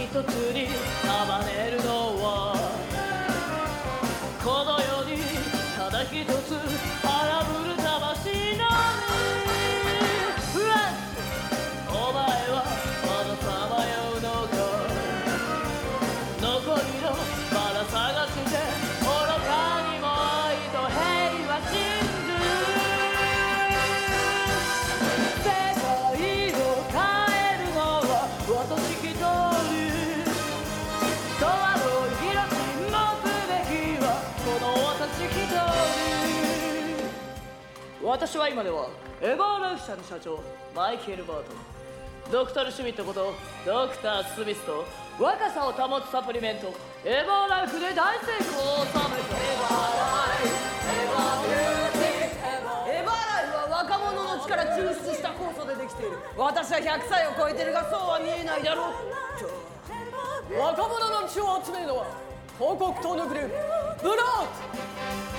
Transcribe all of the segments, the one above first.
一つに束ねるのはこの世にただ一つ荒ぶる魂のみ。フランス、お前はまださまようのか。残りのバラ探して愚かにも愛と平和信ず。世界を変えるのは私一人。永遠の命持つべきはこの私一人。私は今ではエバーライフ社の社長マイケル・バートン、ドクター・シュミットことドクター・スミスと若さを保つサプリメントエバーライフで大成功を収めた。 エバーライフは若者の力抽出した酵素でできている。私は100歳を超えてるがそうは見えないだろう。若者の血を集めるのは広告塔のグループブロード。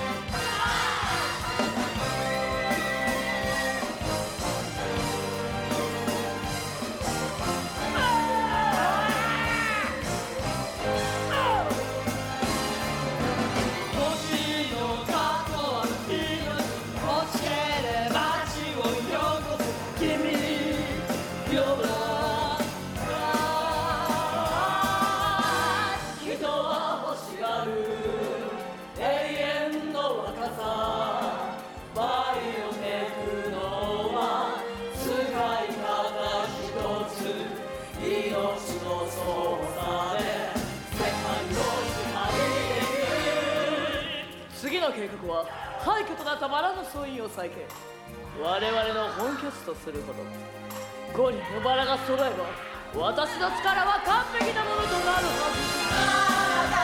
次の計画は廃墟となったバラの総員を再建、我々の本拠地とすること。5人のバラが揃えば私の力は完璧なものとなるはず。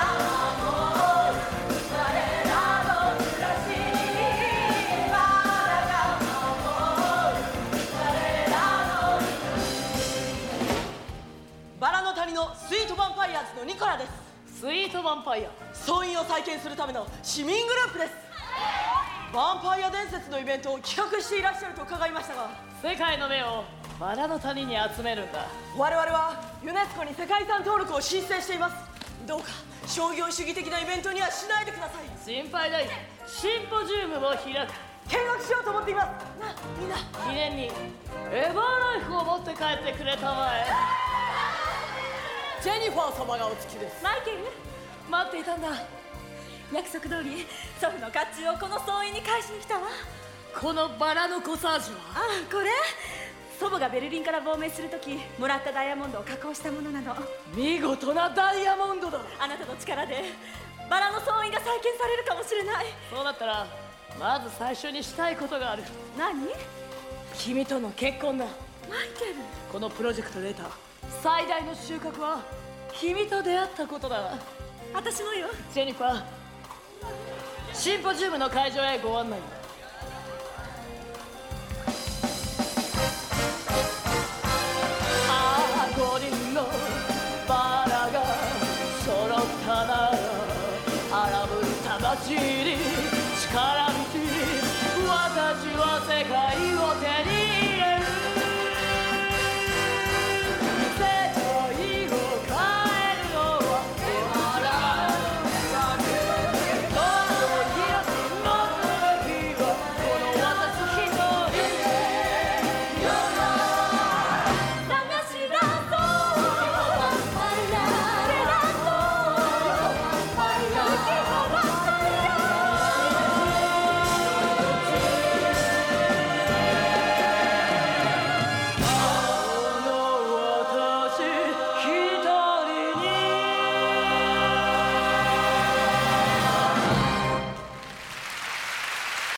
バラの谷のスイートヴァンパイアーズのニコラです。 スイートヴァンパイア、 総員を再建するための市民グループです。ヴァンパイア伝説のイベントを企画していらっしゃると伺いましたが、 世界の目をバラの谷に集めるんだ。 我々はユネスコに世界遺産登録を申請しています。どうか商業主義的なイベントにはしないでください。 心配ない、シンポジウムを開く。 見学しようと思っています。な、みんな記念にエバーライフを持って帰ってくれたまえ。 ジェニファー様がお付きです。 マイケル、 待っていたんだ。 約束通り祖父の甲冑をこの総員に返しに来たわ。 このバラのコサージュはこれ祖母がベルリンから亡命するときもらったダイヤモンドを加工したものなの。 見事なダイヤモンドだ。 あなたの力でバラの総員が再建されるかもしれない。 そうなったらまず最初にしたいことがある。 何？ 君との結婚だ。 マイケル、 このプロジェクトで得た最大の収穫は君と出会ったことだ。 私もよ。 ジェニファー、シンポジウムの会場へご案内だ。5人のバラが揃ったなら荒ぶる魂に